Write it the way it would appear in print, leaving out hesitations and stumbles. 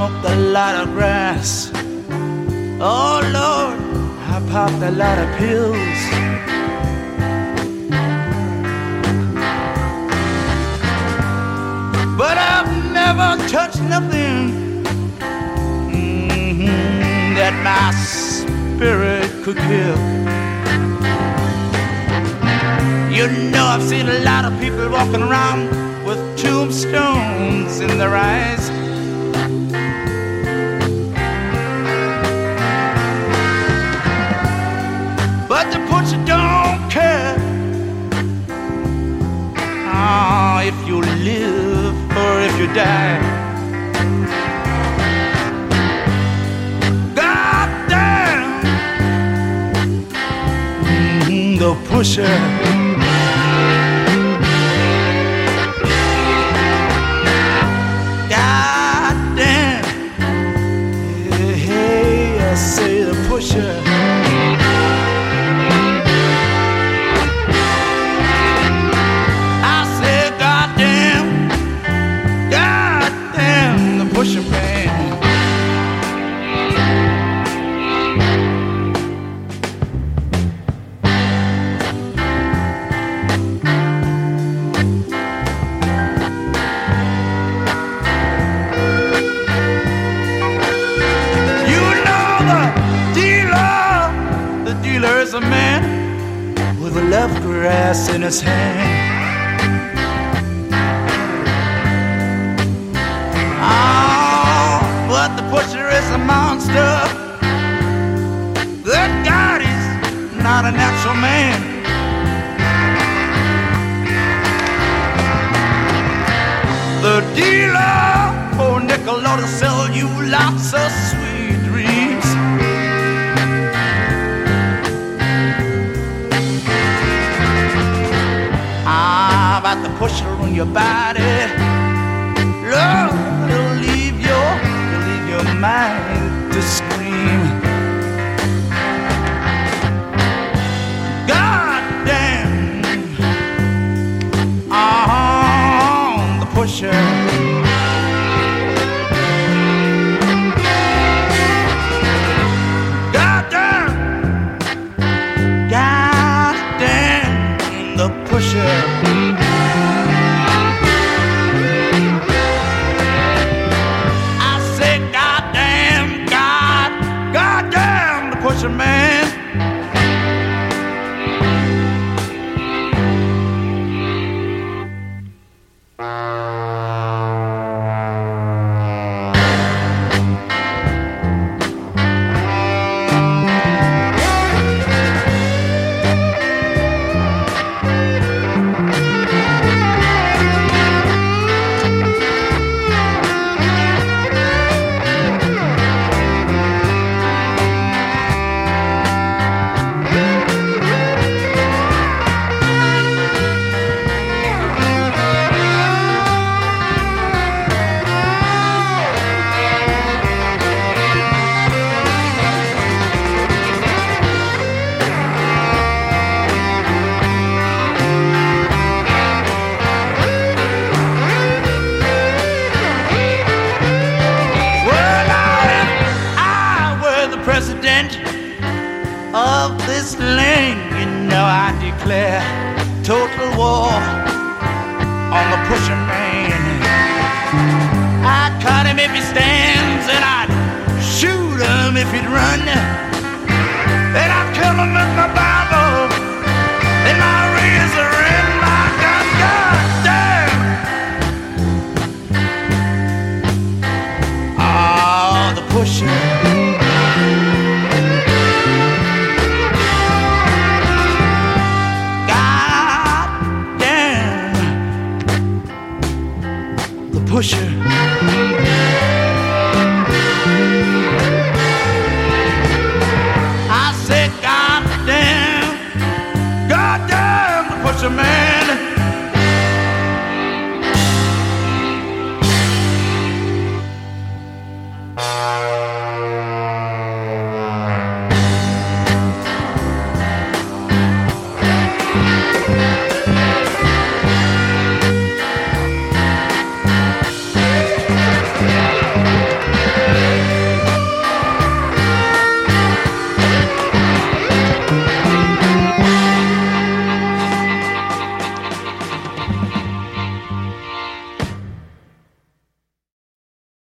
smoked a lot of grass. Oh Lord, I popped a lot of pills. But I've never touched nothing that my spirit could kill. You know, I've seen a lot of people walking around with tombstones in their eyes. But the butcher don't care if you live or if you die. God damn, the pusher. God damn, hey, I say the pusher. Pusher man. You know the dealer is a man with a love grass in his hand. But the pusher is a monster. Good God, he's not a natural man. The dealer, oh nickel, ought to sell you lots of sweet dreams. About the pusher on your body, Lord, it'll leave your mind to scream. God damn, the pusher. God damn, the pusher. Pusher man. Of this land, you know I declare total war on the pusher man. I'd cut him if he stands, and I'd shoot him if he'd run, and I'd kill him with my Bible and my razor and my gun. God damn, the pusher. Pusher. I said, God damn, the pusher man.